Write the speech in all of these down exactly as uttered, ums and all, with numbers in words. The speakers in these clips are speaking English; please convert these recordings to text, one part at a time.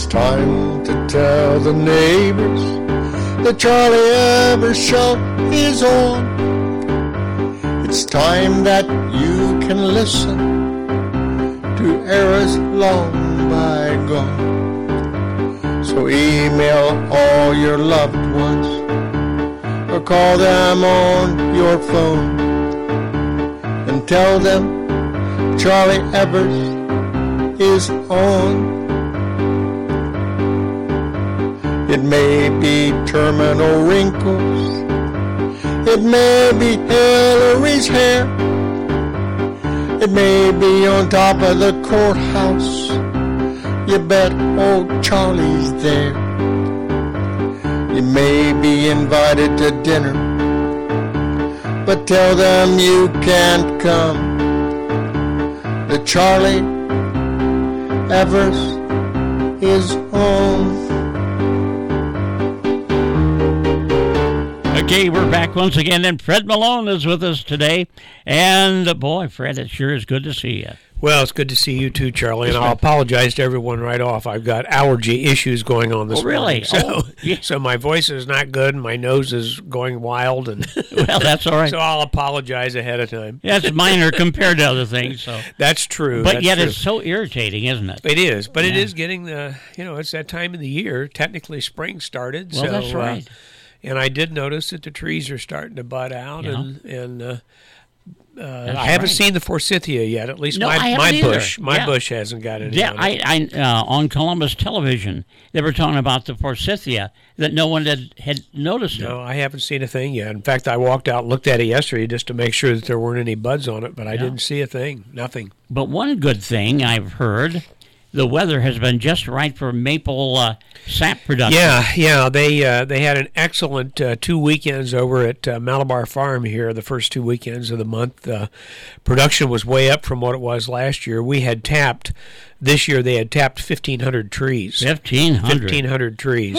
It's time to tell the neighbors the Charlie Evers Show is on. It's time that you can listen to eras long bygone. So email all your loved ones or call them on your phone and tell them Charlie Evers is on. It may be terminal wrinkles, it may be Hillary's hair, it may be on top of the courthouse. You bet old Charlie's there. You may be invited to dinner, but tell them you can't come. The Charlie Evers is on. Okay, we're back once again, and Fred Malone is with us today. And, uh, boy, Fred, it sure is good to see you. Well, it's good to see you too, Charlie, and I'll apologize to everyone right off. I've got allergy issues going on this oh, really? morning. So, oh, yeah. so my voice is not good, and my nose is going wild. And well, that's all right. So I'll apologize ahead of time. That's minor compared to other things. So That's true. But that's yet true. It's so irritating, isn't it? It is, but yeah. it is getting the, you know, it's that time of the year. Technically, spring started. Well, so, that's right. Uh, and I did notice that the trees are starting to bud out, yeah. and and uh, uh, I right. haven't seen the forsythia yet. At least no, my I my either. bush, my yeah. bush hasn't got any. Yeah, on I, it. I uh, on Columbus television, they were talking about the forsythia that no one had, had noticed. No, it. I haven't seen a thing yet. In fact, I walked out and looked at it yesterday just to make sure that there weren't any buds on it, but I yeah. didn't see a thing. Nothing. But one good thing I've heard, the weather has been just right for maple uh, sap production. Yeah, yeah. They uh, they had an excellent uh, two weekends over at uh, Malabar Farm here. The first two weekends of the month, uh, production was way up from what it was last year. We had tapped this year. They had tapped fifteen hundred trees. Fifteen hundred. Fifteen hundred trees.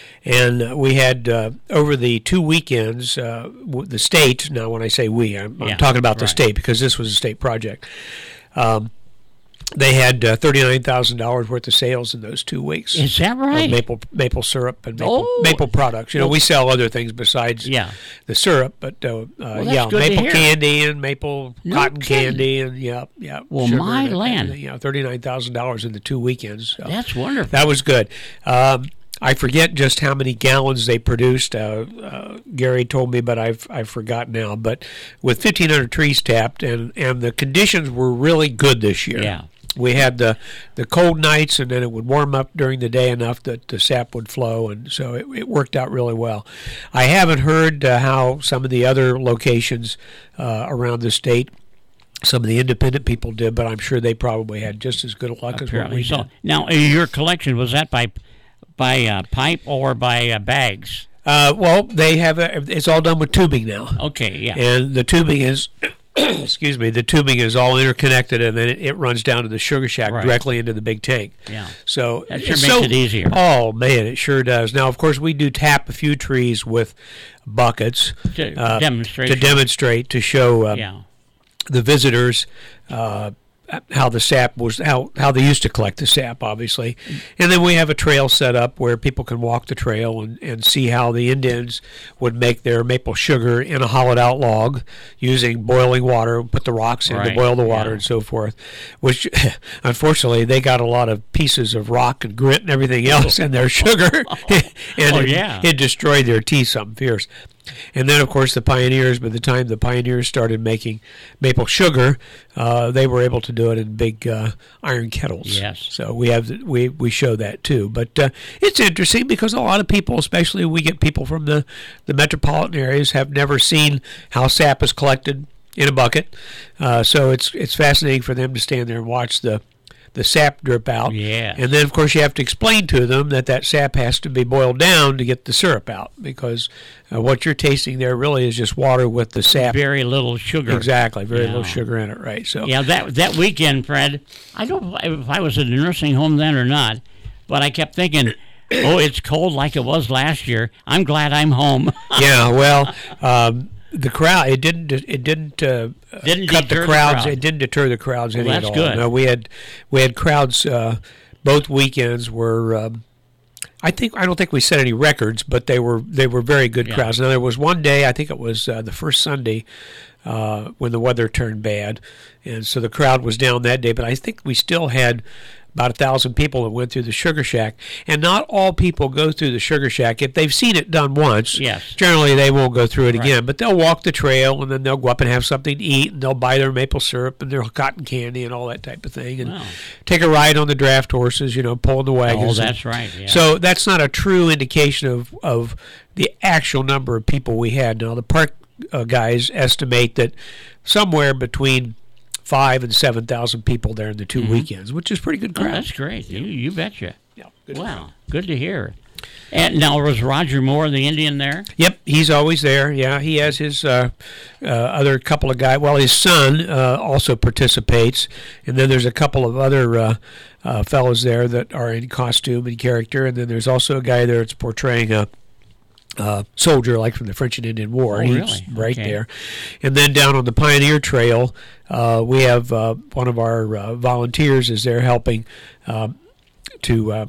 And uh, we had, uh, over the two weekends, uh, w- the state, now when I say we, I'm, I'm Yeah, talking about the right. state because this was a state project. Um, they had uh, thirty-nine thousand dollars worth of sales in those two weeks. Is that right? Of maple maple syrup and maple, Oh. maple products. You know, we sell other things besides Yeah. the syrup, but uh, uh, that's yeah, good to maple hear. candy and maple No cotton kidding. candy and yeah, yeah. Well, sugar my and, land. and, you know, thirty-nine thousand dollars in the two weekends. So That's wonderful. that was good. Um, I forget just how many gallons they produced. Uh, uh, Gary told me, but I've I've forgotten now. But with fifteen hundred trees tapped, and, and the conditions were really good this year. Yeah. We had the the cold nights, and then it would warm up during the day enough that the sap would flow, and so it, it worked out really well. I haven't heard uh, how some of the other locations uh, around the state, some of the independent people did, but I'm sure they probably had just as good a luck as what Apparently we so. did. Now, uh, your collection, was that by by uh, pipe or by uh, bags? Uh, well, they have a, it's all done with tubing now. Okay, yeah. And the tubing is, excuse me, the tubing is all interconnected, and then it, it runs down to the sugar shack Right. directly into the big tank. Yeah. So That sure it's makes so- it easier. Oh man, it sure does. Now, of course, we do tap a few trees with buckets To uh, demonstrate. to demonstrate to show uh, Yeah. the visitors. Uh, how the sap was, how, how they used to collect the sap, obviously. And then we have a trail set up where people can walk the trail and, and see how the Indians would make their maple sugar in a hollowed out log using boiling water, put the rocks in Right, to boil the water yeah. and so forth, which unfortunately they got a lot of pieces of rock and grit and everything else in their sugar. and Oh, it, yeah. it destroyed their teeth something fierce. And then, of course, the pioneers, by the time the pioneers started making maple sugar, uh, they were able to do it in big uh, iron kettles. Yes. So we have we we show that too. But uh, it's interesting because a lot of people, especially we get people from the, the metropolitan areas, have never seen how sap is collected in a bucket. Uh, so it's it's fascinating for them to stand there and watch the the sap drip out. Yes. And then, of course, you have to explain to them that that sap has to be boiled down to get the syrup out, because uh, what you're tasting there really is just water with the sap. Very little sugar. Exactly, very Yeah. little sugar in it, right? So Yeah, that that weekend, Fred, I don't know if I was in a nursing home then or not, but I kept thinking, oh, it's cold like it was last year. I'm glad I'm home. yeah, well, um, the crowd it didn't it didn't uh, Didn't cut deter the the crowds. crowd. It didn't deter the crowds Well, any that's at all. good. No, we had we had crowds uh, both weekends were. Um, I think I don't think we set any records, but they were they were very good Yeah. crowds. Now there was one day, I think it was uh, the first Sunday, uh, when the weather turned bad, and so the crowd was down that day. But I think we still had about a thousand people that went through the Sugar Shack, and not all people go through the Sugar Shack. If they've seen it done once, Yes. generally they won't go through it Right. again. But they'll walk the trail, and then they'll go up and have something to eat, and they'll buy their maple syrup and their cotton candy and all that type of thing, and Wow. take a ride on the draft horses, you know, pulling the wagons. Oh, and- that's right. Yeah. so that's not a true indication of, of the actual number of people we had. Now, the park uh, guys estimate that somewhere between five and seven thousand people there in the 2 Mhm. weekends, which is pretty good Oh, crowd. that's great. You you betcha. Yeah, good Wow, crowd. good to hear. And now was Roger Moore the Indian there? Yep, he's always there. Yeah, he has his uh, uh, other couple of guys. Well, his son uh, also participates, and then there's a couple of other uh, uh, fellows there that are in costume and character, and then there's also a guy there that's portraying a uh, soldier, like from the French and Indian War. Oh, He's really? right Okay. there. And then down on the Pioneer Trail, uh, we have uh, one of our uh, volunteers is there helping um, to uh,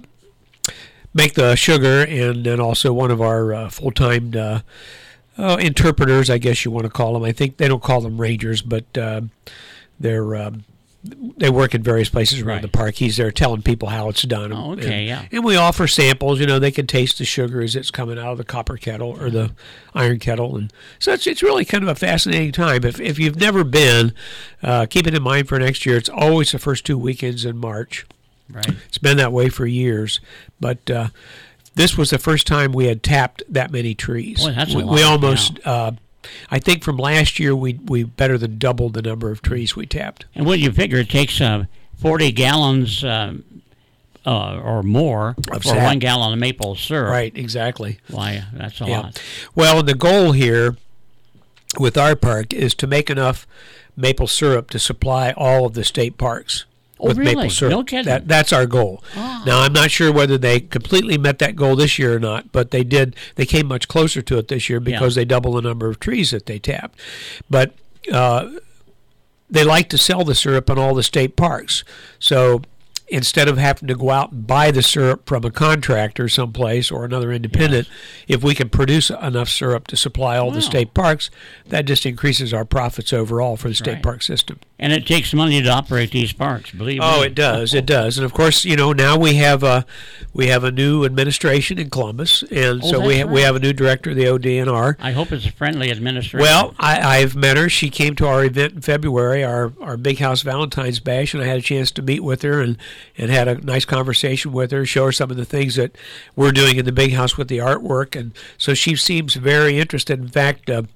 make the sugar, and then also one of our uh, full-time uh, uh, interpreters, I guess you want to call them. I think they don't call them rangers, but uh, they're um, they work in various places around Right. the park. He's there telling people how it's done. Oh, okay, and, yeah. And we offer samples. You know, they can taste the sugar as it's coming out of the copper kettle or the iron kettle, and so it's it's really kind of a fascinating time. If if you've never been, uh, keep it in mind for next year. It's always the first two weekends in March. Right. It's been that way for years, but uh, this was the first time we had tapped that many trees. Boy, that's a we, lot, we almost, uh, I think, from last year we we better than doubled the number of trees we tapped. And when you figure it takes uh, forty gallons um, uh, or more Of for sap. one gallon of maple syrup, Right, exactly. why, that's a Yeah. lot. Well, and the goal here with our park is to make enough maple syrup to supply all of the state parks. Oh, With really? maple syrup. No kidding. That, that's our goal. Ah. Now, I'm not sure whether they completely met that goal this year or not, but they did. They came much closer to it this year because Yeah. they doubled the number of trees that they tapped. But uh, they like to sell the syrup in all the state parks. So instead of having to go out and buy the syrup from a contractor someplace or another independent, if we can produce enough syrup to supply all Wow. the state parks, that just increases our profits overall for the state Right. park system. And it takes money to operate these parks, believe me. Oh, it does. It does. And of course, you know, now we have a we have a new administration in Columbus, and Oh, so we that's ha- we right. have a new director of the O D N R. I hope it's a friendly administration. Well, I, I've met her. She came to our event in February, our, our Big House Valentine's Bash, and I had a chance to meet with her and, and had a nice conversation with her, show her some of the things that we're doing in the Big House with the artwork. And so she seems very interested. In fact, uh,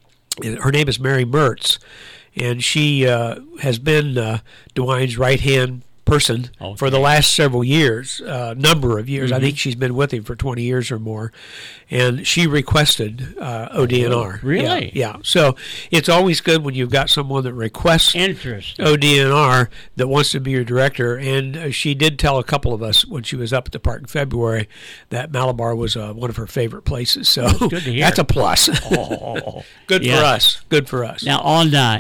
her name is Mary Mertz, and she uh, has been uh, DeWine's right-hand person Okay. for the last several years, a uh, number of years. I Mhm. think she's been with him for twenty years or more. And she requested uh, O D N R. Really? Yeah, yeah. So it's always good when you've got someone that requests Interesting. O D N R that wants to be your director. And uh, she did tell a couple of us when she was up at the park in February that Malabar was uh, one of her favorite places. So good to hear. that's a plus. Oh, Good yeah. for us. Good for us. Now, on uh,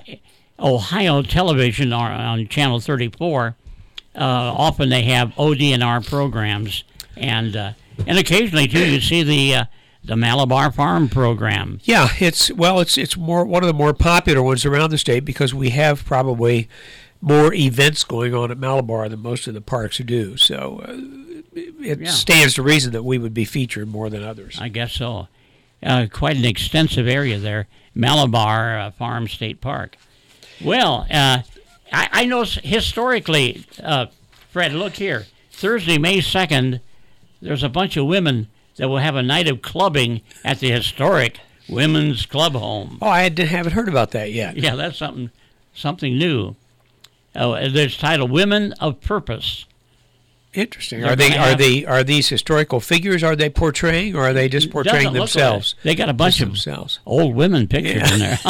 Ohio television or on Channel thirty-four, uh, often they have O D N R programs, and uh, and occasionally too you see the uh, the Malabar Farm program. Yeah, it's well, it's it's more one of the more popular ones around the state because we have probably more events going on at Malabar than most of the parks do. So uh, it Yeah. stands to reason that we would be featured more than others. I guess so. Uh, quite an extensive area there, Malabar uh, Farm State Park. Well, uh, I, I know s- historically, uh, Fred, look here. Thursday, May second, there's a bunch of women that will have a night of clubbing at the historic Women's Club Home. Oh, I had- haven't heard about that yet. Yeah, that's something something new. Oh, it's titled Women of Purpose. Interesting. They're Are they gonna are have- they are these historical figures? Are they portraying, or are they just portraying Doesn't look like themselves? it. They got a bunch Just of themselves. old women pictures in there.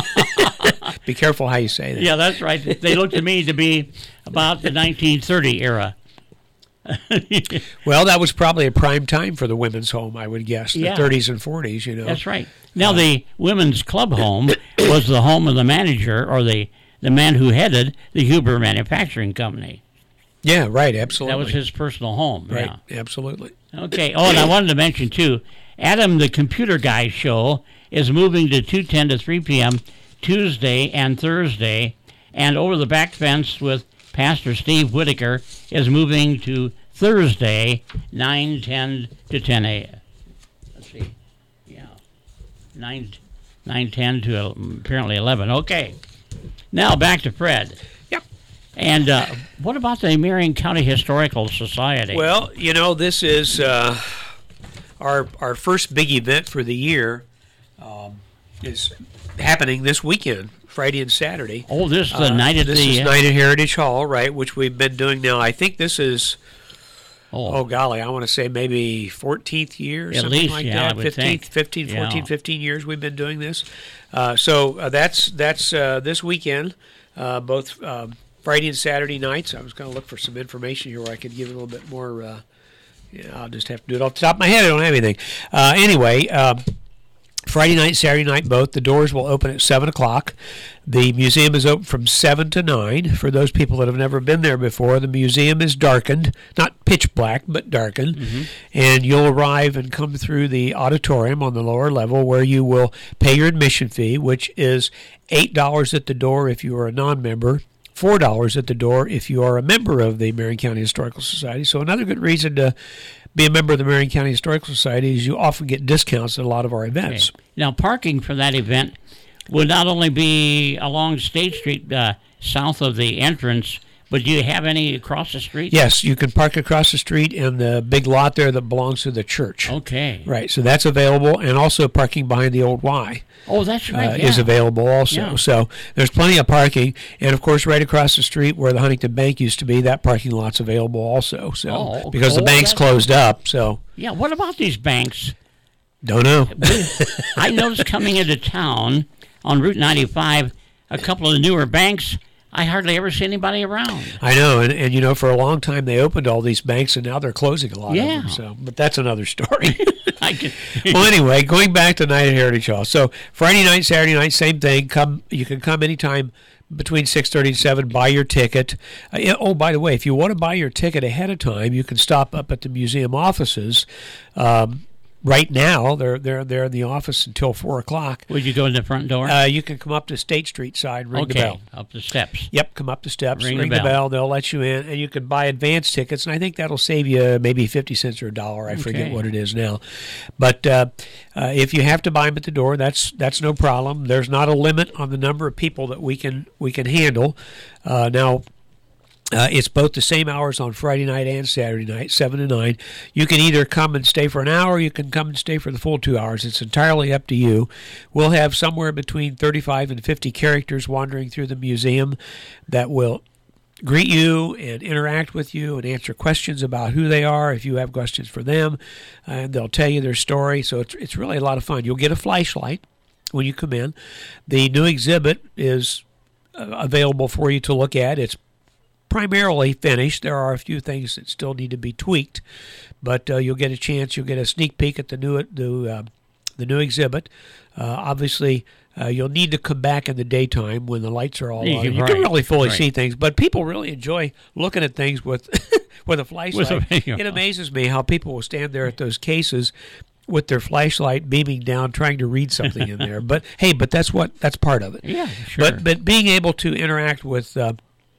Be careful how you say that. Yeah, that's right. They look to me to be about the nineteen thirty era. Well, that was probably a prime time for the women's home, I would guess. The Yeah. thirties and forties, you know. That's right. Now, the women's club home was the home of the manager or the, the man who headed the Huber Manufacturing Company. Yeah, right, absolutely. That was his personal home. Right, Yeah. absolutely. Okay. Oh, and I wanted to mention, too, Adam the Computer Guy show is moving to two ten to three p.m. Tuesday and Thursday. And Over the Back Fence with Pastor Steve Whitaker is moving to Thursday, nine ten to ten a.m. Let's see. Yeah. nine, nine ten to uh, apparently eleven. Okay. Now back to Fred. Yep. And uh, what about the Marion County Historical Society? Well, you know, this is uh, our our first big event for the year. Um, is happening this weekend, Friday and Saturday. Oh, this is the uh, night at this the... is uh, night at Heritage Hall, right, which we've been doing now. I think this is, oh, oh, golly, I want to say maybe fourteenth year or At something least, like yeah, I that. would fifteenth, think. fifteen, fourteen, Yeah. fifteen years we've been doing this. Uh, so uh, that's that's uh, this weekend, uh, both um, Friday and Saturday nights. I was going to look for some information here where I could give a little bit more. Uh, yeah, I'll just have to do it off the top of my head. I don't have anything. Uh, anyway, um, Friday night, Saturday night, both. The doors will open at seven o'clock. The museum is open from seven to nine. For those people that have never been there before, the museum is darkened, not pitch black, but darkened. Mm-hmm. And you'll arrive and come through the auditorium on the lower level where you will pay your admission fee, which is eight dollars at the door if you are a non-member, four dollars at the door if you are a member of the Marion County Historical Society. So another good reason to be a member of the Marion County Historical Society is you often get discounts at a lot of our events. Okay. Now, parking for that event would not only be along State Street, uh, south of the entrance, but do you have any across the street? Yes, you can park across the street in the big lot there that belongs to the church. Okay. Right, so that's available, and also parking behind the old Y. Oh, that's right. Uh, yeah. is available also. Yeah. So there's plenty of parking, and of course, right across the street where the Huntington Bank used to be, that parking lot's available also. So Oh, because the oh, bank's that's- closed up, so Yeah, what about these banks? don't know. I noticed coming into town on Route ninety-five, a couple of the newer banks, I hardly ever see anybody around. I know, and, and you know, for a long time they opened all these banks, and now they're closing a lot Yeah. of them. So, but that's another story. I can, Well, anyway, going back to Night at Heritage Hall. So Friday night, Saturday night, same thing. Come, you can come anytime between six thirty and seven. Buy your ticket. Uh, yeah, oh, by the way, if you want to buy your ticket ahead of time, you can stop up at the museum offices. Um, right now, they're they're they're in the office until four o'clock. would you go in the front door? Uh, you can come up to State Street side, ring okay, the bell. up the steps. Yep, come up the steps, Ring ring, the the, bell. bell. They'll let you in, and you can buy advance tickets, and I think that'll save you maybe fifty cents or a dollar. I forget Okay. what it is now. But uh, uh, if you have to buy them at the door, that's that's no problem. There's not a limit on the number of people that we can we can handle. Uh, now. Uh, it's both the same hours on Friday night and Saturday night, seven to nine. You can either come and stay for an hour, or you can come and stay for the full two hours. It's entirely up to you. We'll have somewhere between thirty-five and fifty characters wandering through the museum that will greet you and interact with you and answer questions about who they are if you have questions for them, and they'll tell you their story. So it's, it's really a lot of fun. You'll get a flashlight when you come in. The new exhibit is uh, available for you to look at. It's primarily finished. There are a few things that still need to be tweaked, but uh, you'll get a chance. You'll get a sneak peek at the new the, uh, the new exhibit. Uh, obviously, uh, you'll need to come back in the daytime when the lights are all Yeah, on. You right, can really fully right. see things, but people really enjoy looking at things with with a flashlight. With a- It amazes me how people will stand there at those cases with their flashlight beaming down, trying to read something in there. But hey, but that's what that's part of it. Yeah, sure. But but being able to interact with uh,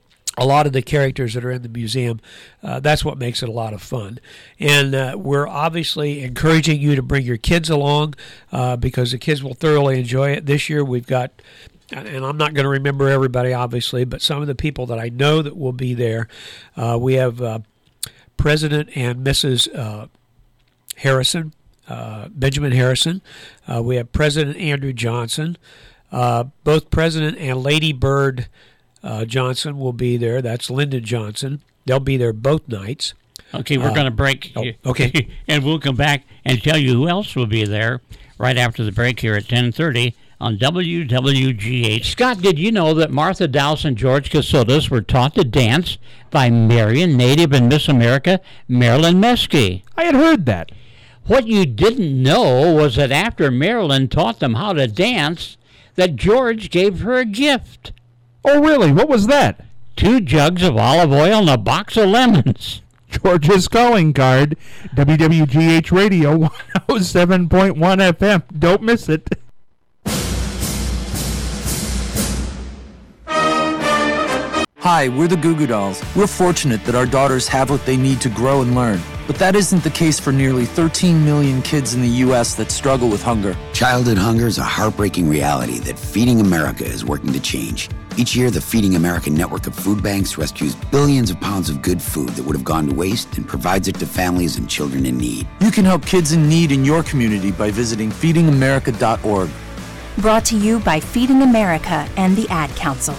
a lot of the characters that are in the museum, uh, that's what makes it a lot of fun. And uh, we're obviously encouraging you to bring your kids along uh, because the kids will thoroughly enjoy it. This year we've got, and I'm not going to remember everybody obviously, but some of the people that I know that will be there. Uh, we have uh, President and Missus Uh, Harrison, uh, Benjamin Harrison. Uh, we have President Andrew Johnson. Uh, both President and Lady Bird Uh, Johnson will be there. That's Lyndon Johnson. They'll be there both nights. Okay, we're Uh, going to break. oh, okay. And we'll come back and tell you who else will be there right after the break here at ten thirty on W W G H. Scott, did you know that Martha Dowse and George Casillas were taught to dance by Marion native and Miss America, Marilyn Meskey? I had heard that. What you didn't know was that after Marilyn taught them how to dance, that George gave her a gift. Oh, really? What was that? two jugs of olive oil and a box of lemons. Georgia's calling card, W W G H Radio one oh seven point one F M. Don't miss it. Hi, we're the Goo Goo Dolls. We're fortunate that our daughters have what they need to grow and learn. But that isn't the case for nearly thirteen million kids in the U S that struggle with hunger. Childhood hunger is a heartbreaking reality that Feeding America is working to change. Each year, the Feeding America network of food banks rescues billions of pounds of good food that would have gone to waste and provides it to families and children in need. You can help kids in need in your community by visiting feeding america dot org. Brought to you by Feeding America and the Ad Council.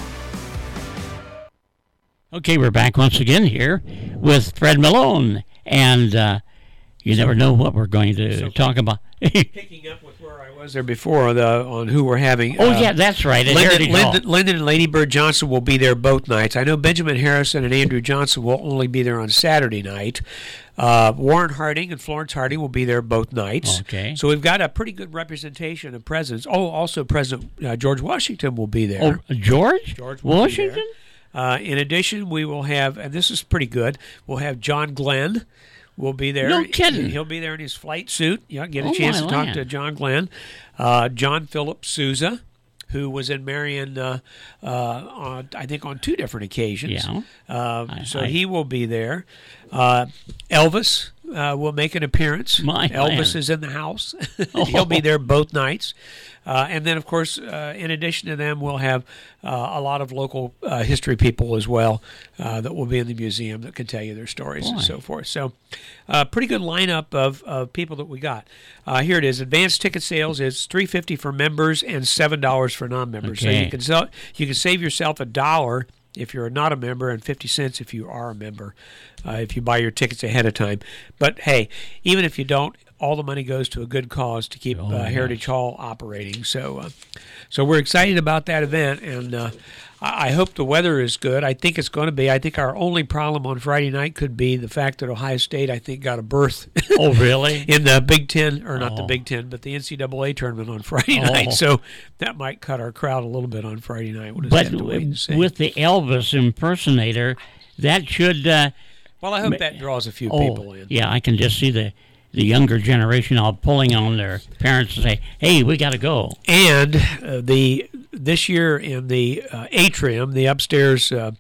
Okay, we're back once again here with Fred Malone, and uh, you never know what we're going to So- talk about. Picking up with where I was there before the, on who we're having. Oh, uh, yeah, that's right. At Lyndon, Heritage Hall. Lyndon, Lyndon and Lady Bird Johnson will be there both nights. I know Benjamin Harrison and Andrew Johnson will only be there on Saturday night. Uh, Warren Harding and Florence Harding will be there both nights. Okay. So we've got a pretty good representation of presidents. Oh, also President uh, George Washington will be there. Oh, George? George will be Washington? there. Uh, in addition, we will have, and this is pretty good, we'll have John Glenn will be there. No kidding. He'll be there in his flight suit. You get a Oh, chance my to talk land. to John Glenn. Uh, John Philip Sousa, who was in Marion, uh, uh, on, I think, on two different occasions. Yeah. Uh, I- so I- he will be there. Uh, Elvis uh, will make an appearance. My Elvis land. is in the house. He'll be there both nights. Uh, and then, of course, uh, in addition to them, we'll have uh, a lot of local uh, history people as well uh, that will be in the museum that can tell you their stories Boy. and so forth. So, uh, pretty good lineup of, of people that we got. Uh, here it is. Advanced ticket sales is three dollars and fifty cents for members and seven dollars for non-members. So Okay. you can sell, you can save yourself a dollar if you're not a member and fifty cents if you are a member, uh, if you buy your tickets ahead of time. But hey, even if you don't, all the money goes to a good cause to keep Oh, uh, Heritage yes. Hall operating. So, uh, so we're excited about that event, and uh, I I hope the weather is good. I think it's going to be. I think our only problem on Friday night could be the fact that Ohio State, I think, got a berth Oh, really? in the Big Ten, or not the Oh. Big Ten, but the N C double A tournament on Friday Oh. night. So that might cut our crowd a little bit on Friday night. We'll just But have to wait and see. with the Elvis impersonator, that should... Uh, well, I hope that draws a few oh, people in. yeah, I can just see the, the younger generation all pulling on their parents and say, hey, we got to go. And uh, the this year in the uh, atrium, the upstairs uh,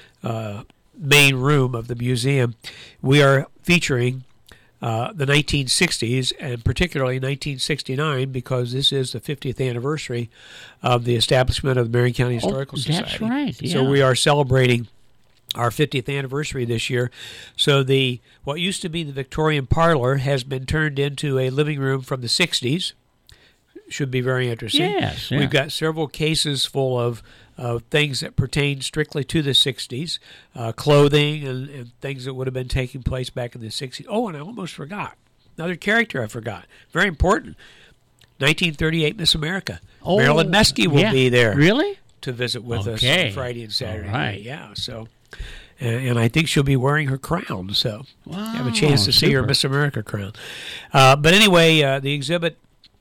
uh, main room of the museum, we are featuring uh, the nineteen sixties, and particularly nineteen sixty-nine, because this is the fiftieth anniversary of the establishment of the Marion County Historical Oh, that's Society. right, So yeah. we are celebrating our fiftieth anniversary this year. So the what used to be the Victorian parlor has been turned into a living room from the sixties. Should be very interesting. Yes, yeah. We've got several cases full of of things that pertain strictly to the sixties, uh, clothing and, and things that would have been taking place back in the sixties. Oh, and I almost forgot. Another character I forgot. Very important. nineteen thirty-eight Miss America. Oh, Marilyn Meskey will yeah. be there Really? to visit with us Okay. on Friday and Saturday. All right. night. Yeah, so and, and I think she'll be wearing her crown. So Wow, have a chance to see her super. Miss America crown. Uh, but anyway, uh, the exhibit,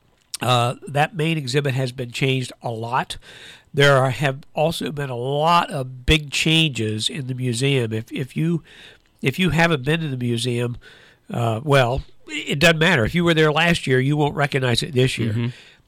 uh, that main exhibit has been changed a lot. There are, have also been a lot of big changes in the museum. If if you if you haven't been to the museum, uh, well, it doesn't matter. If you were there last year, you won't recognize it this year. Mm-hmm.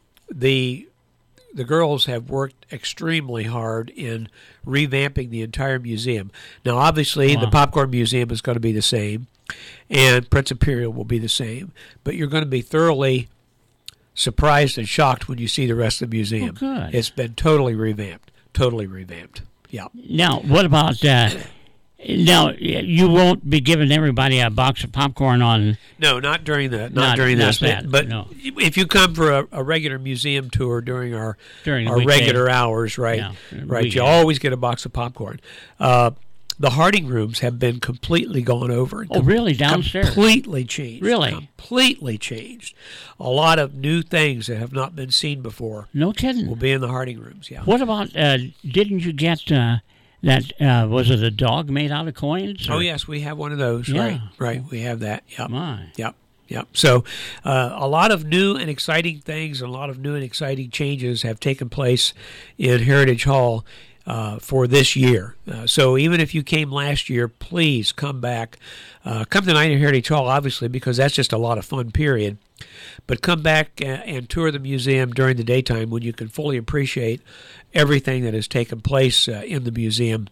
The the girls have worked extremely hard in revamping the entire museum. Now, obviously, the Wow. Popcorn Museum is going to be the same, and Prince Imperial will be the same. But you're going to be thoroughly surprised and shocked when you see the rest of the museum. Oh, good. It's been totally revamped. Totally revamped. Yeah. Now, what about... Uh, now, you won't be giving everybody a box of popcorn on... No, not during the not, Not- during not this. that, but no. if you come for a, a regular museum tour during our During the our weekday. regular hours, right? Yeah, right. You weekend. always get a box of popcorn. Uh, the Harding rooms have been completely gone over. and Oh, really? Downstairs? Completely changed. Really? Completely changed. A lot of new things that have not been seen before No kidding. will be in the Harding rooms. Yeah. What about, uh, didn't you get uh, that, uh, was it a dog made out of coins? Oh or- yes, we have one of those. Yeah. Right. Right. We have that. Yep. My. Yep. Yep. So uh, a lot of new and exciting things, and a lot of new and exciting changes have taken place in Heritage Hall. uh, for this year. Uh, so even if you came last year, please come back. Uh, come to Night at Heritage Hall, obviously, because that's just a lot of fun, period. But come back and, and tour the museum during the daytime when you can fully appreciate everything that has taken place uh, in the museum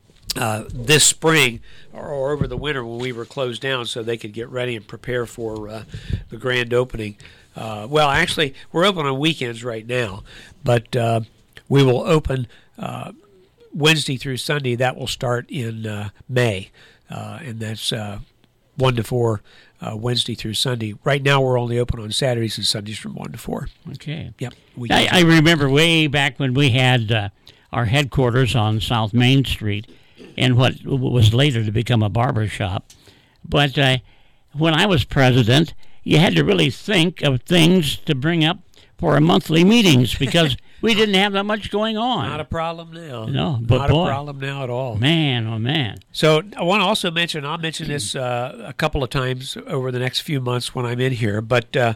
uh, this spring or, or over the winter when we were closed down so they could get ready and prepare for uh, the grand opening. Uh, well, actually, we're open on weekends right now, but uh, we will open uh, Wednesday through Sunday. That will start in uh, May, uh, and that's uh, one to four uh, Wednesday through Sunday. Right now, we're only open on Saturdays and Sundays from one to four. Okay. Yep. I, I remember way back when we had uh, our headquarters on South Main Street, and what was later to become a barber shop. But uh, when I was president, you had to really think of things to bring up for our monthly meetings because we didn't have that much going on. Not a problem now. No, but Not boy, a problem now at all. Man, oh man. So I want to also mention, I'll mention this uh, a couple of times over the next few months when I'm in here, but uh,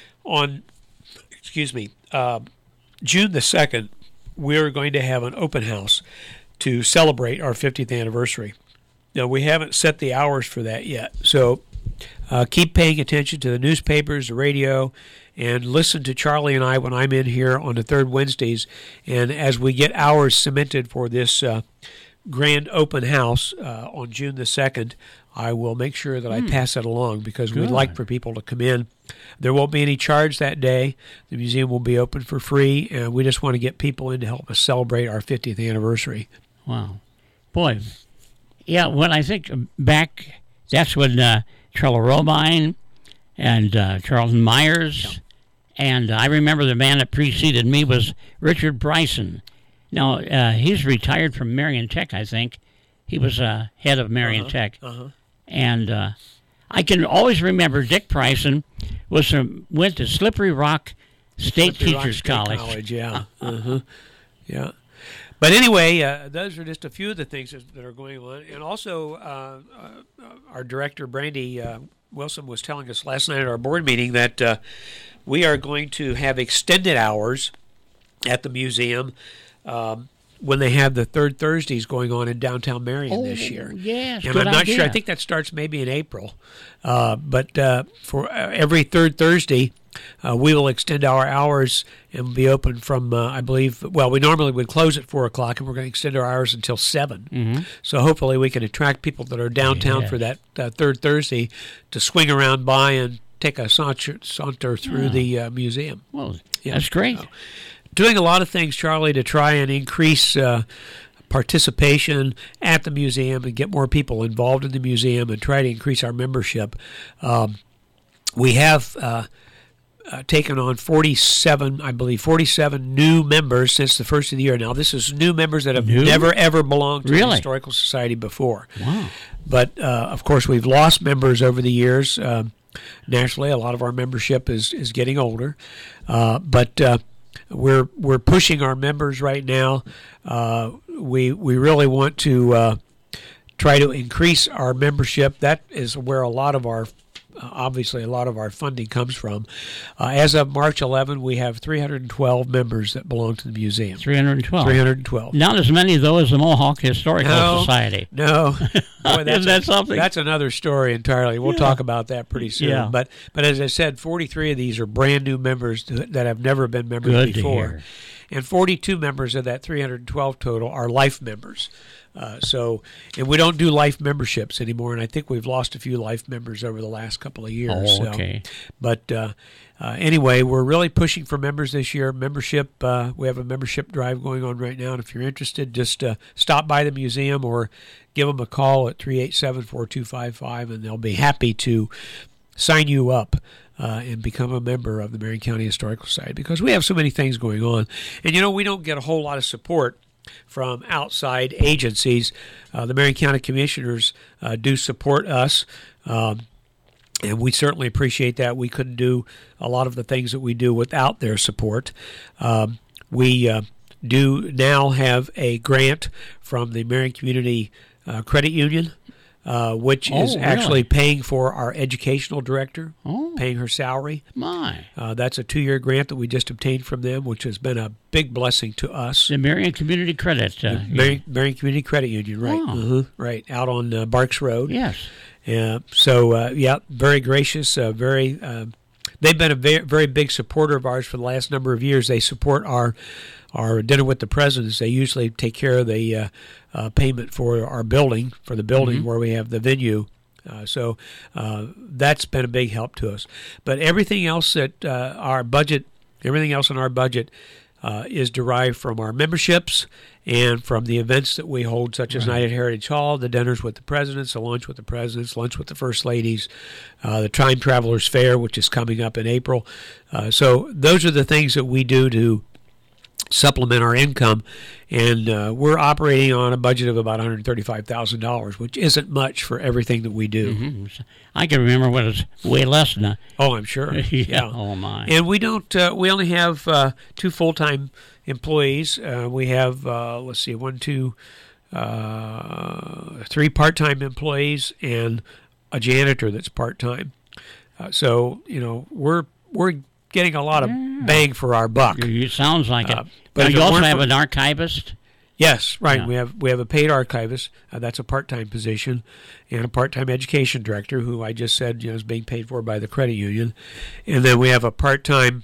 on, excuse me, uh, June the second, we're going to have an open house to celebrate our fiftieth anniversary. Now, we haven't set the hours for that yet, so uh, keep paying attention to the newspapers, the radio, and listen to Charlie and I when I'm in here on the third Wednesdays. And as we get hours cemented for this uh, grand open house uh, on June the second, I will make sure that I Mm. pass it along because Good. we'd like for people to come in. There won't be any charge that day. The museum will be open for free, and we just want to get people in to help us celebrate our fiftieth anniversary. Wow. Boy. Yeah, when I think back, that's when uh, Trello Robine and uh, Charlton Myers, and I remember the man that preceded me was Richard Bryson. Now, uh, he's retired from Marion Tech, I think. He was uh, head of Marion Uh-huh, Tech. uh-huh. And uh, I can always remember Dick Bryson was from, went to Slippery Rock State Slippery Rock Teachers State College. College, yeah. uh-huh. Yeah. But anyway, uh, those are just a few of the things that, that are going on. And also, uh, uh, our director, Brandy uh, Wilson, was telling us last night at our board meeting that uh, we are going to have extended hours at the museum um, when they have the third Thursdays going on in downtown Marion Oh, this year. yes, And good I'm not idea. sure. I think that starts maybe in April. Uh, but uh, for uh, every third Thursday, uh, we will extend our hours and be open from, uh, I believe, well, we normally would close at four o'clock, and we're going to extend our hours until seven. Mm-hmm. So hopefully we can attract people that are downtown Yeah. for that uh, third Thursday to swing around by and take a saunter, saunter through Yeah. the uh, museum. Well, Yeah. that's great. So, doing a lot of things, Charlie, to try and increase uh, participation at the museum and get more people involved in the museum and try to increase our membership. Um, we have uh, uh, taken on forty-seven, I believe, forty-seven new members since the first of the year. Now, this is new members that have New? never, ever belonged to the Really? Historical Society before. Wow. But, uh, of course, we've lost members over the years. Um, naturally, a lot of our membership is, is getting older. Uh, but uh, we're we're pushing our members right now. Uh, we we really want to uh, try to increase our membership. That is where a lot of our uh, obviously a lot of our funding comes from. Uh, as of March eleventh, we have three hundred twelve members that belong to the museum. three hundred twelve. three hundred twelve. Not as many, though, as the Mohawk Historical No. Society. No, Boy, that's Isn't that a- something? That's another story entirely. We'll Yeah. talk about that pretty soon. Yeah. But but as I said, forty-three of these are brand new members th- that have never been members Good to before, hear. and forty-two members of that three hundred twelve total are life members. Uh, so, and we don't do life memberships anymore, and I think we've lost a few life members over the last couple of years. Oh, so. okay. But uh, uh, anyway, we're really pushing for members this year. Membership, uh, we have a membership drive going on right now, and if you're interested, just uh, stop by the museum or give them a call at three eight seven, four two five five, and they'll be happy to sign you up uh, and become a member of the Marion County Historical Society because we have so many things going on. And, you know, we don't get a whole lot of support from outside agencies. Uh, the Marion County Commissioners uh, do support us, um, and we certainly appreciate that. We couldn't do a lot of the things that we do without their support. Um, we uh, do now have a grant from the Marion Community uh, Credit Union uh, which Oh, is really? actually paying for our educational director, Oh. paying her salary. My. Uh, that's a two-year grant that we just obtained from them, which has been a big blessing to us. The Marion Community Credit. Uh, Marion, Marion Community Credit Union, right? Oh. Uh-huh, right, out on uh, Barks Road. Yes. Yeah. So, uh, yeah, very gracious, uh, very. Uh, they've been a very, very big supporter of ours for the last number of years. They support our our dinner with the presidents. They usually take care of the uh, uh, payment for our building, for the building Mm-hmm. where we have the venue. Uh, so uh, that's been a big help to us. But everything else that uh, our budget, everything else in our budget uh, is derived from our memberships and from the events that we hold, such as Night at Heritage Hall, the dinners with the presidents, the lunch with the presidents, lunch with the first ladies, uh, the Time Travelers Fair, which is coming up in April. Uh, so those are the things that we do to supplement our income, and uh, we're operating on a budget of about one hundred thirty-five thousand dollars, which isn't much for everything that we do. Mhm. I can remember when it was way less than that. Oh, I'm sure. Yeah. Oh, my. And we don't. Uh, we only have uh, two full-time employees. Uh, we have uh, let's see, one, two, uh, three part-time employees, and a janitor that's part-time. Uh, so you know, we're we're getting a lot of bang for our buck. It sounds like it. Uh, but if you it also weren't have for- an archivist. Yes, right. Yeah. We have we have a paid archivist. Uh, that's a part-time position, and a part-time education director, who I just said you know is being paid for by the credit union, and then we have a part-time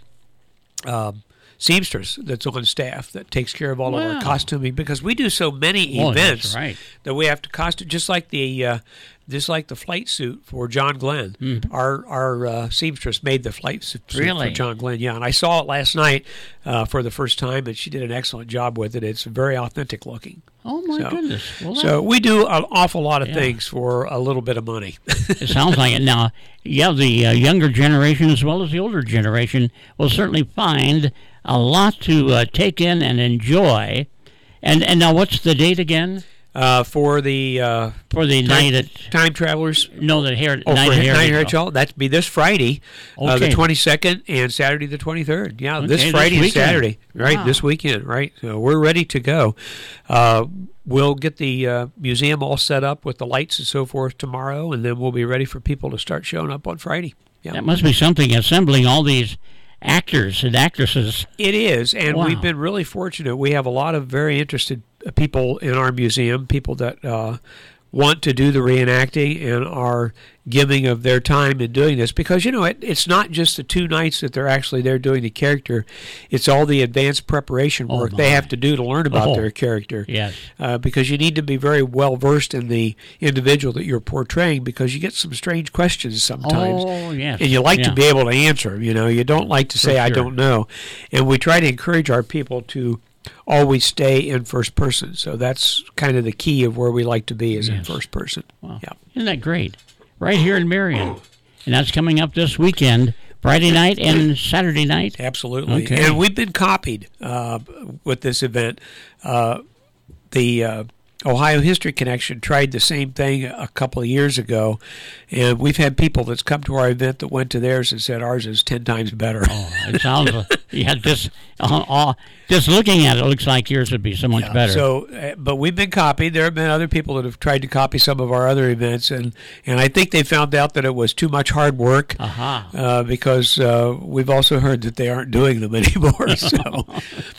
um, seamstress that's on staff that takes care of all of Wow. our costuming, because we do so many Oh, that's events right. that we have to costume, just like the uh, just like the flight suit for John Glenn. Our our uh, seamstress made the flight suit Really? for John Glenn. Yeah, and I saw it last night uh, for the first time, and she did an excellent job with it. It's very authentic looking. Oh, my So- goodness. Well, that- So we do an awful lot of Yeah. things for a little bit of money. It sounds like it. Now, yeah, the uh, younger generation as well as the older generation will certainly find a lot to uh, take in and enjoy. And and now, what's the date again Uh, for the uh, for the time, night at time travelers. no the hair Oh, night for at Night Heritage Heritage Hall. Hall, that'd be this Friday, uh, the Okay. twenty-second, and Saturday the twenty-third. Yeah, Okay, this this Friday and weekend. Saturday, right? Wow. This weekend, right? So we're ready to go. Uh, we'll get the uh, museum all set up with the lights and so forth tomorrow, and then we'll be ready for people to start showing up on Friday. Yeah. That must be something, assembling all these actors and actresses. It is, and Wow. we've been really fortunate. We have a lot of very interested uh, people in our museum, people that uh, want to do the reenacting and are giving of their time in doing this, because, you know, it, it's not just the two nights that they're actually there doing the character. It's all the advanced preparation Oh, work they my. have to do to learn about Oh. their character. Yes. Uh, because you need to be very well versed in the individual that you're portraying, because you get some strange questions sometimes. Oh, yes. And you like Yeah. to be able to answer 'em, you know. You don't like to say, I sure. don't know. And we try to encourage our people to always stay in first person. So that's kind of the key of where we like to be, is in Yes. first person. Wow. Yeah. Isn't that great? Right here in Marion. And that's coming up this weekend, Friday night and Saturday night. Absolutely. Okay. And we've been copied uh, with this event. Uh, the uh, Ohio History Connection tried the same thing a couple of years ago, and we've had people that's come to our event that went to theirs and said ours is ten times better. Oh, it sounds yeah. Just uh, uh, just looking at it, it looks like yours would be so much better. So, uh, but we've been copied. There have been other people that have tried to copy some of our other events, and, and I think they found out that it was too much hard work. Aha. Uh, because uh, we've also heard that they aren't doing them anymore. So,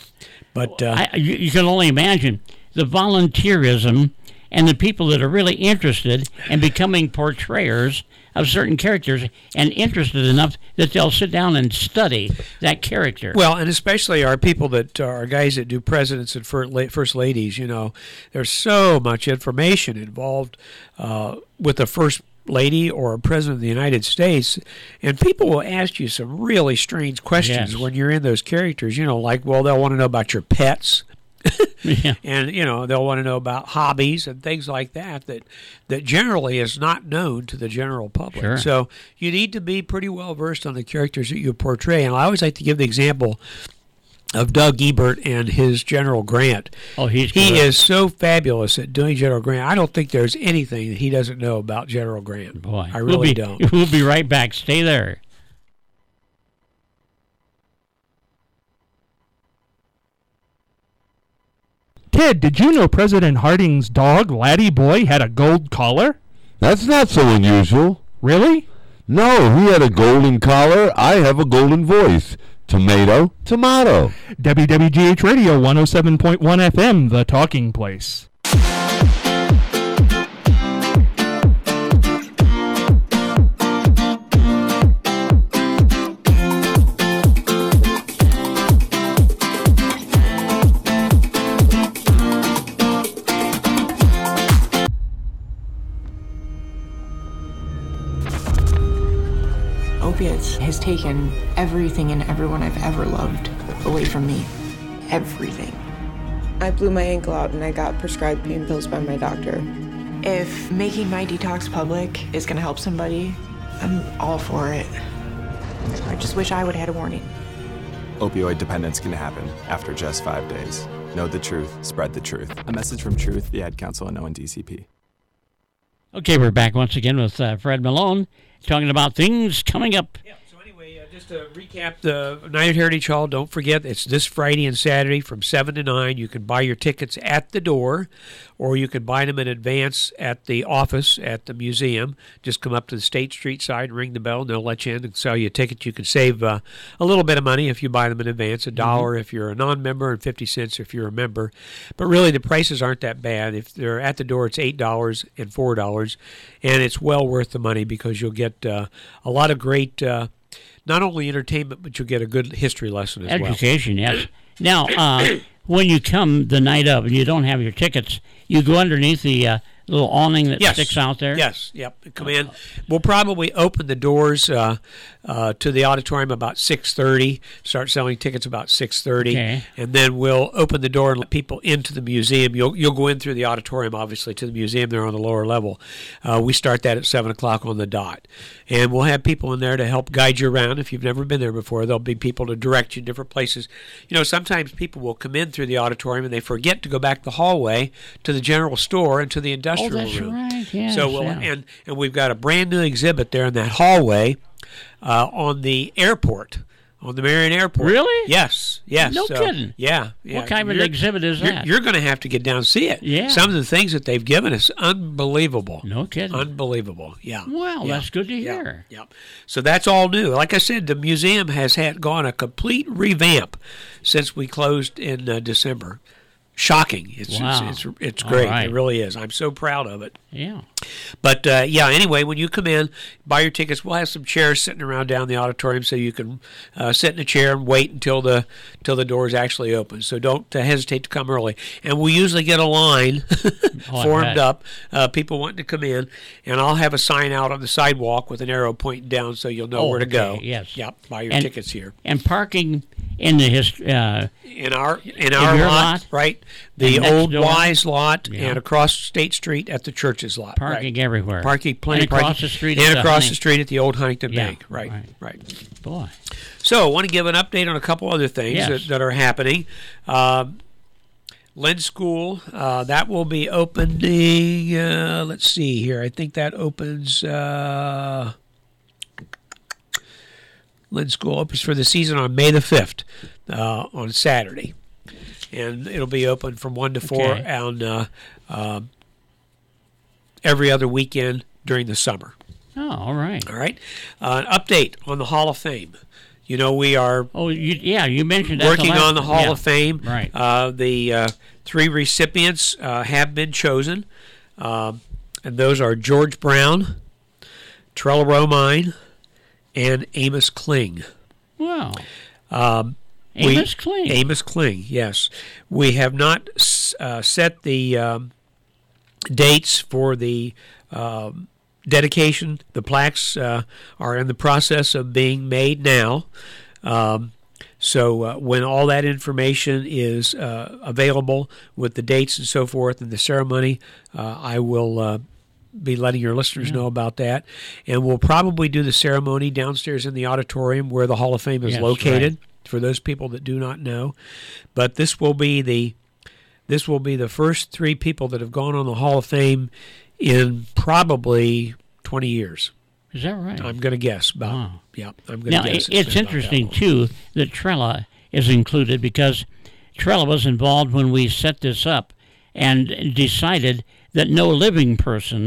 but uh, I, you, you can only imagine the volunteerism and the people that are really interested in becoming portrayers of certain characters and interested enough that they'll sit down and study that character. well, and especially our people that are guys that do presidents and fir- la- first ladies. You know, there's so much information involved uh, with the first lady or a president of the United States, and people will ask you some really strange questions Yes. when you're in those characters. You know, like, well, they'll want to know about your pets. yeah. And, you know, they'll want to know about hobbies and things like that that, that generally is not known to the general public. Sure. So you need to be pretty well versed on the characters that you portray. And I always like to give the example of Doug Ebert and his General Grant. Oh, he's He good. is so fabulous at doing General Grant. I don't think there's anything that he doesn't know about General Grant. Boy, I we'll really be, don't. We'll be right back. Stay there. Ted, did you know President Harding's dog, Laddie Boy, had a gold collar? That's not so unusual. Really? No, he had a golden collar. I have a golden voice. Tomato, tomato. W W G H Radio one oh seven point one F M, The Talking Place. Opiates has taken everything and everyone I've ever loved away from me. Everything. I blew my ankle out and I got prescribed pain pills by my doctor. If making my detox public is gonna help somebody, I'm all for it. I just wish I would have had a warning. Opioid dependence can happen after just five days. Know the truth, spread the truth. A message from Truth, the Ad Council, and O N D C P. Okay, we're back once again with uh, Fred Malone, talking about things coming up. Yeah, so anyway, uh, just to recap the Night at Heritage Hall, don't forget it's this Friday and Saturday from seven to nine. You can buy your tickets at the door, or you can buy them in advance at the office at the museum. Just come up to the State Street side and ring the bell, and they'll let you in and sell you a ticket. You can save uh, a little bit of money if you buy them in advance, a dollar mm-hmm. if you're a non-member and fifty cents if you're a member. But really, the prices aren't that bad. If they're at the door, it's eight dollars and four dollars, and it's well worth the money because you'll get uh, a lot of great, uh, not only entertainment, but you'll get a good history lesson as well. Education, yes. Now, uh, when you come the night of and you don't have your tickets, you go underneath the uh, little awning that yes. sticks out there? Yes, yep. Come in. We'll probably open the doors uh, uh, to the auditorium about six thirty, start selling tickets about six thirty, okay. and then we'll open the door and let people into the museum. You'll you'll go in through the auditorium, obviously, to the museum there on the lower level. Uh, we start that at seven o'clock on the dot. And we'll have people in there to help guide you around. If you've never been there before, there'll be people to direct you to different places. You know, sometimes people will come in through the auditorium and they forget to go back the hallway to the general store and to the industrial oh, that's room. Right. Yes, so we'll, yeah. and and we've got a brand new exhibit there in that hallway uh, on the airport, on the Marion Airport. Really? Yes. Yes. No so, kidding. Yeah, yeah. What kind of you're, an exhibit is you're, that? You're going to have to get down and see it. Yeah. Some of the things that they've given us, unbelievable. No kidding. Unbelievable. Yeah. Well, yeah. that's good to hear. Yeah. yeah. So that's all new. Like I said, the museum has had gone a complete revamp since we closed in uh, December. Shocking. It's wow. it's it's, it's great. Right. It really is. I'm so proud of it. Yeah. But, uh, yeah, anyway, when you come in, buy your tickets. We'll have some chairs sitting around down the auditorium so you can uh, sit in a chair and wait until the until the doors actually open. So don't uh, hesitate to come early. And we usually get a line oh, formed up, uh, people wanting to come in, and I'll have a sign out on the sidewalk with an arrow pointing down so you'll know oh, where to okay. go. Yes. Yep, buy your and, tickets here. And parking in the hist- uh in our in our in lot, lot, right? The old door. Wise lot yeah. and across State Street at the church's lot. Parking right. everywhere. Parking, plenty and across parking. the street. And at across the, the street at the old Huntington yeah, Bank. Right, right, right. Boy. So I want to give an update on a couple other things yes. that, that are happening. Um, Lynn School, uh, that will be opening, uh, let's see here. I think that opens, uh, Lynn School opens for the season on May the fifth, uh, on Saturday. And it'll be open from one to four okay. on uh, uh, every other weekend during the summer. Oh, all right. All right. Uh, an update on the Hall of Fame. You know, we are oh, you, yeah, you mentioned that working the last, on the Hall yeah, of Fame. Right. Uh, the uh, three recipients uh, have been chosen, um, and those are George Brown, Trella Romine, and Amos Kling. Wow. Um, Amos we, Kling. Amos Kling, yes. We have not uh, set the um, dates for the um, dedication. The plaques uh, are in the process of being made now. Um, so uh, when all that information is uh, available with the dates and so forth and the ceremony, uh, I will uh, be letting your listeners yeah. know about that. And we'll probably do the ceremony downstairs in the auditorium where the Hall of Fame is yes, located, right. for those people that do not know. But this will be the this will be the first three people that have gone on the Hall of Fame in probably twenty years. Is that right? I'm going to guess about. Wow. Yeah, I'm going now, to guess. Now, it's, it's interesting, too, that Trella is included because Trella was involved when we set this up and decided that no living person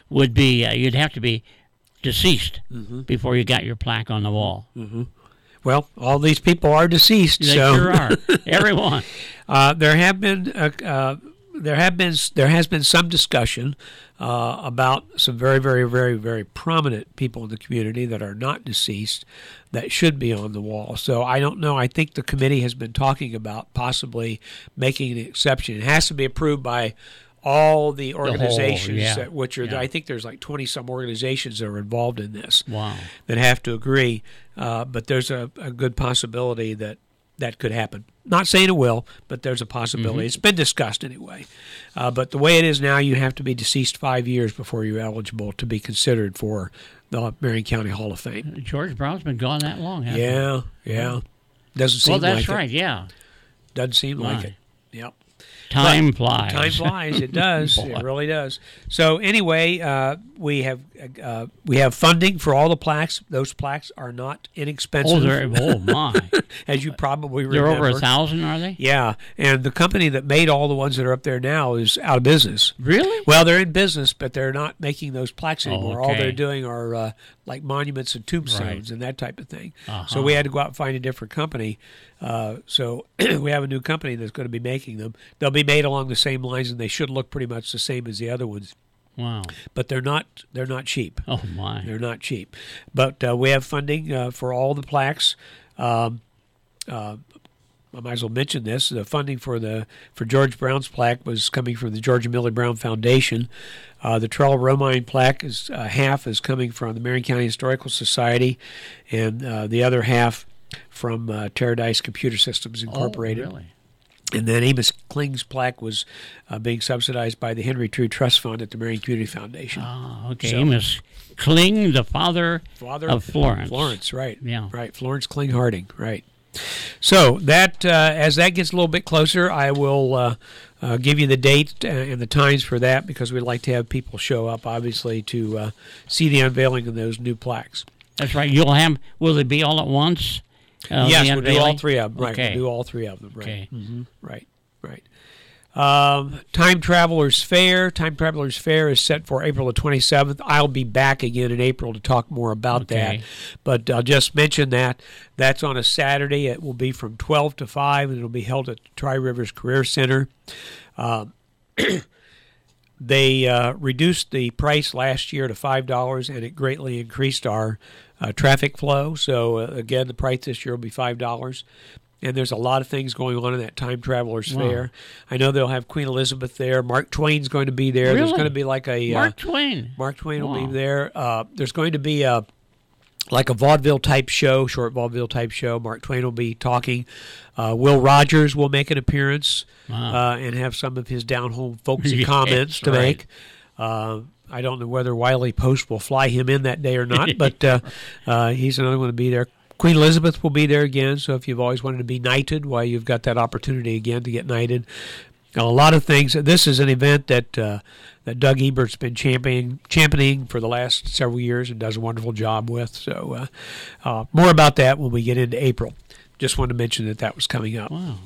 would be uh, you'd have to be deceased mm-hmm. before you got your plaque on the wall. Mm-hmm. Well, all these people are deceased. They so. sure are. Everyone. Uh, there have been uh, uh, there have been there has been some discussion uh, about some very very very very prominent people in the community that are not deceased that should be on the wall. So I don't know. I think the committee has been talking about possibly making an exception. It has to be approved by all the organizations, the whole, yeah. that, which are, yeah. I think there's like twenty-some organizations that are involved in this. Wow. That have to agree. Uh, but there's a, a good possibility that that could happen. Not saying it will, but there's a possibility. Mm-hmm. It's been discussed anyway. Uh, but the way it is now, you have to be deceased five years before you're eligible to be considered for the Marion County Hall of Fame. George Brown's been gone that long, hasn't Yeah, he? yeah. Doesn't seem well, like that's it. right, yeah. Doesn't seem Why? like it. Yep. Time But flies. Time flies. It does. It really does. So anyway, uh, we have uh, we have funding for all the plaques. Those plaques are not inexpensive. Oh, they're, oh my! As you probably they're remember, over a thousand, are they? Yeah, and the company that made all the ones that are up there now is out of business. Really? Well, they're in business, but they're not making those plaques anymore. Oh, All okay. they're doing are uh, like monuments and tombstones Right. and that type of thing. Uh-huh. So we had to go out and find a different company. Uh, so we have a new company that's going to be making them. They'll be made along the same lines, and they should look pretty much the same as the other ones. Wow. But they're not they're not cheap. Oh my. They're not cheap. But uh, we have funding uh, for all the plaques. Um, uh, I might as well mention this. The funding for the for George Brown's plaque was coming from the Georgia Millie Brown Foundation. Uh, the Trella Romine plaque is uh, half is coming from the Marion County Historical Society, and uh, the other half from uh, Terradice Computer Systems Incorporated. Oh, really? And then Amos Kling's plaque was uh, being subsidized by the Henry True Trust Fund at the Marion Community Foundation. Oh, okay. So- Amos Kling, the father, Father of Florence. Florence, right. Yeah. Right, Florence Kling Harding, right. So that uh, as that gets a little bit closer, I will uh, uh, give you the date and the times for that, because we'd like to have people show up, obviously, to uh, see the unveiling of those new plaques. That's right. You'll have. Will they be all at once? Uh, yes, the we'll do all unveiling? three of them. Right, Okay. we'll do all three of them. Right, Okay. hmm right, right. Um, Time Travelers Fair. Time Travelers Fair is set for April the twenty-seventh. I'll be back again in April to talk more about Okay. that. But I'll just mention that that's on a Saturday. It will be from twelve to five, and it'll be held at the Tri Rivers Career Center. Um, they uh, reduced the price last year to five dollars, and it greatly increased our uh, traffic flow. So, uh, again, the price this year will be five dollars. And there's a lot of things going on in that Time Travelers Wow. Fair. I know they'll have Queen Elizabeth there. Mark Twain's going to be there. There's Really? going to be like a Mark uh, Twain. Mark Twain will Wow. be there. Uh, there's going to be a like a vaudeville type show, short vaudeville type show. Mark Twain will be talking. Uh, Will Rogers will make an appearance Wow. uh, and have some of his down home folksy Yes, comments to right. make. Uh, I don't know whether Wiley Post will fly him in that day or not, but uh, uh, he's another one to be there. Queen Elizabeth will be there again, so if you've always wanted to be knighted, well, you've got that opportunity again to get knighted. A lot of things. This is an event that uh, that Doug Ebert's been championing, championing for the last several years and does a wonderful job with. So uh, uh, more about that when we get into April. Just wanted to mention that that was coming up. Wow.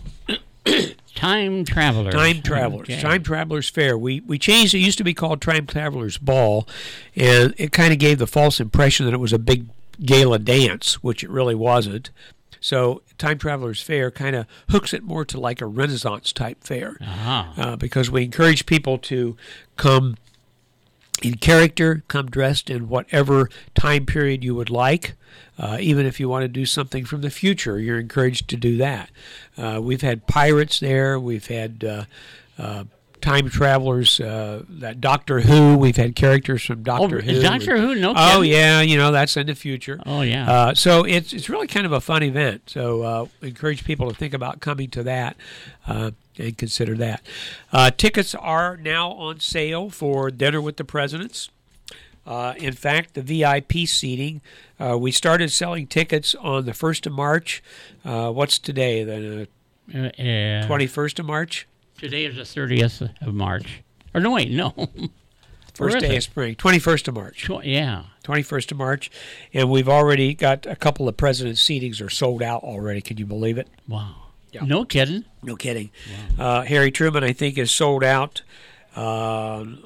Time Travelers. Time Travelers. Okay. Time Travelers Fair. We we changed. It used to be called Time Travelers Ball, and it kind of gave the false impression that it was a big gala dance, which it really wasn't. So Time Travelers Fair kind of hooks it more to like a Renaissance type fair, Uh-huh. uh, because we encourage people to come in character, come dressed in whatever time period you would like. Uh, even if you want to do something from the future, you're encouraged to do that. Uh, we've had pirates there. We've had uh, uh, time travelers, uh, that Doctor Who. We've had characters from Doctor Oh, Who. is Doctor Who? No Oh, kidding. yeah. You know, that's in the future. Oh, yeah. Uh, so it's it's really kind of a fun event. So uh, we encourage people to think about coming to that uh, and consider that. Uh, tickets are now on sale for Dinner with the Presidents. Uh, in fact, the V I P seating, uh, we started selling tickets on the first of March. Uh, what's today? The Uh, uh, twenty-first of March? Today is the thirtieth of March. Or no, wait, no. First Where is day it? of spring. twenty-first of March. Tw- yeah. twenty-first of March. And we've already got a couple of President's seatings are sold out already. Can you believe it? Wow. Yeah. No kidding. No kidding. Uh, Harry Truman, I think, is sold out. Uh, I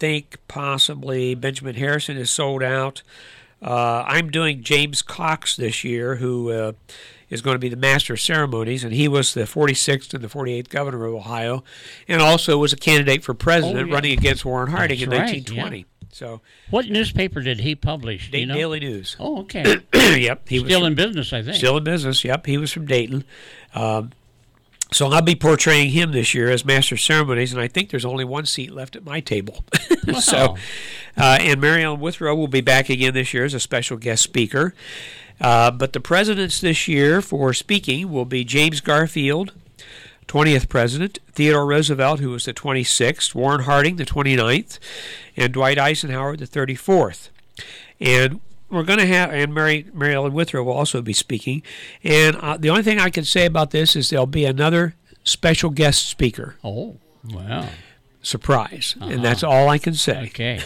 think possibly Benjamin Harrison is sold out. Uh, I'm doing James Cox this year, who uh, is going to be the master of ceremonies, and he was the forty-sixth and the forty-eighth governor of Ohio, and also was a candidate for president, Oh, yeah. running against Warren Harding That's in right, nineteen twenty. yeah. So, what newspaper did he publish? Do you Dayton know? Daily News. Oh, okay. Yep, he was Still from- in business, I think. Still in business. Yep, he was from Dayton. Um, so I'll be portraying him this year as master of ceremonies, and I think there's only one seat left at my table. Wow. so, uh, and Mary Ellen Withrow will be back again this year as a special guest speaker. Uh, but the presidents this year for speaking will be James Garfield, twentieth president, Theodore Roosevelt, who was the twenty-sixth, Warren Harding, the twenty-ninth, and Dwight Eisenhower, the thirty-fourth. And we're going to have, and Mary, Mary Ellen Withrow will also be speaking. And uh, the only thing I can say about this is there'll be another special guest speaker. Oh, wow. Surprise. Uh-huh. And that's all I can say. Okay.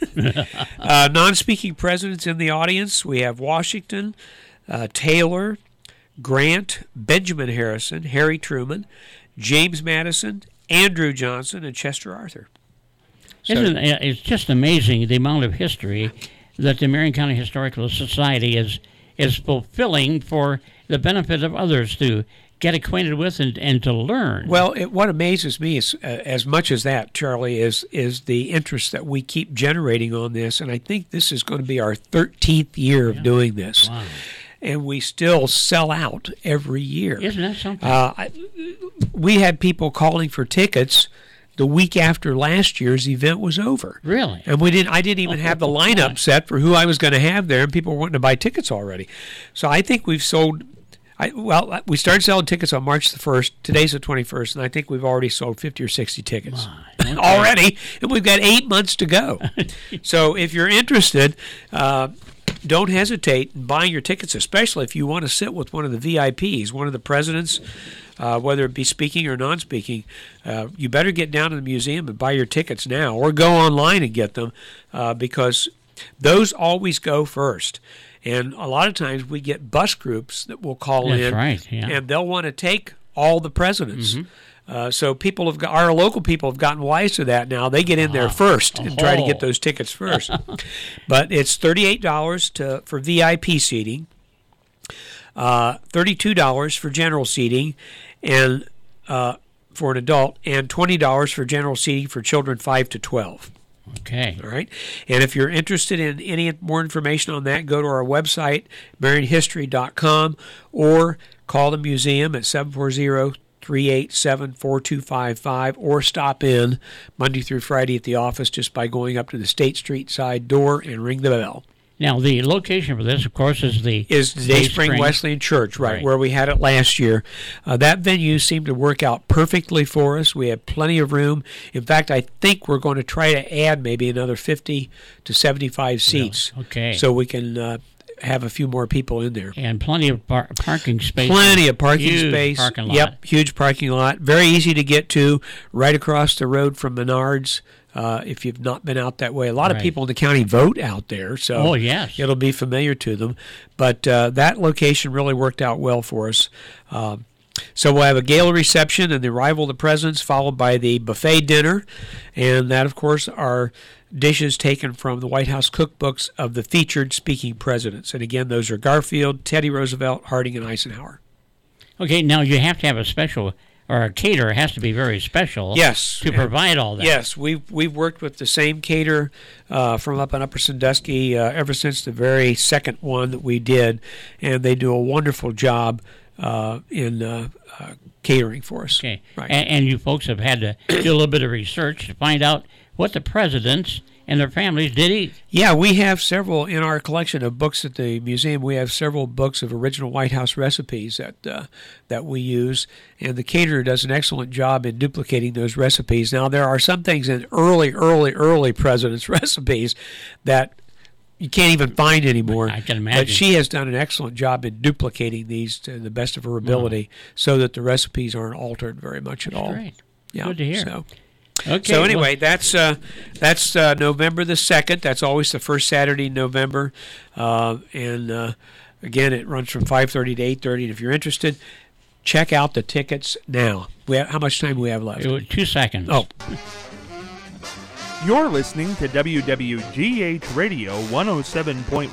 uh, non-speaking presidents in the audience, we have Washington, uh, Taylor, Grant, Benjamin Harrison, Harry Truman, James Madison, Andrew Johnson, and Chester Arthur. So, Isn't it, it's just amazing the amount of history that the Marion County Historical Society is is fulfilling for the benefit of others to get acquainted with and, and to learn. well, it, what amazes me is, uh, as much as that, Charlie, is is the interest that we keep generating on this, and I think this is going to be our thirteenth year of Yeah. doing this. Wow. And we still sell out every year. Isn't that something? Uh, I, we had people calling for tickets the week after last year's event was over. Really? And we didn't. I didn't even have the lineup set for who I was going to have there, and people were wanting to buy tickets already. So I think we've sold. I, well, we started selling tickets on March the first. Today's the twenty-first, and I think we've already sold fifty or sixty tickets Okay. already, and we've got eight months to go. So if you're interested, uh, don't hesitate in buying your tickets, especially if you want to sit with one of the V I Ps, one of the presidents, uh, whether it be speaking or non-speaking. Uh, you better get down to the museum and buy your tickets now, or go online and get them, uh, because those always go first. And a lot of times we get bus groups that will call That's in, right, yeah. and they'll want to take all the presidents. Mhm. Uh, so people have got, our local people have gotten wise to that now. They get in there first and try to get those tickets first. But it's thirty-eight dollars to for V I P seating, uh, thirty-two dollars for general seating, and uh, for an adult, and twenty dollars for general seating for children five to twelve. Okay. All right. And if you're interested in any more information on that, go to our website, marion history dot com, or call the museum at seven four zero, three eight seven, four two five five, or stop in Monday through Friday at the office just by going up to the State Street side door and ring the bell. Now, the location for this, of course, is the Is the Day Spring Wesleyan Church, right, Right. where we had it last year. Uh, that venue seemed to work out perfectly for us. We had plenty of room. In fact, I think we're going to try to add maybe another fifty to seventy-five seats. Okay. So we can uh, have a few more people in there. And plenty of par- parking space. Plenty of parking Huge space. Parking lot. Yep, huge parking lot. Very easy to get to, right across the road from Menards. Uh, if you've not been out that way, a lot of Right. people in the county vote out there, so Oh, yes. it'll be familiar to them. But uh, that location really worked out well for us. Um, so we'll have a gala reception and the arrival of the presidents, followed by the buffet dinner, and that, of course, are dishes taken from the White House cookbooks of the featured speaking presidents. And again, those are Garfield, Teddy Roosevelt, Harding, and Eisenhower. Okay, now you have to have a special, or a caterer has to be very special. Yes. To provide all that. Yes, we've we've worked with the same caterer uh, from up in Upper Sandusky uh, ever since the very second one that we did, and they do a wonderful job uh, in uh, uh, catering for us. Okay. Right. And, and you folks have had to do a little bit of research to find out what the presidents and their families did eat. Yeah, we have several in our collection of books at the museum. We have several books of original White House recipes that uh, that we use, and the caterer does an excellent job in duplicating those recipes. Now, there are some things in early, early, early presidents' recipes that you can't even find anymore. I can imagine. But she has done an excellent job in duplicating these to the best of her ability, so that the recipes aren't altered very much at all. Great. Yeah, Good to hear. So. Okay. So anyway, well, that's uh, that's uh, November the second. That's always the first Saturday in November, uh, and uh, again, it runs from five thirty to eight thirty. And if you're interested, check out the tickets now. We have, how much time do we have left? it was two seconds. Oh, You're listening to W W G H Radio one oh seven point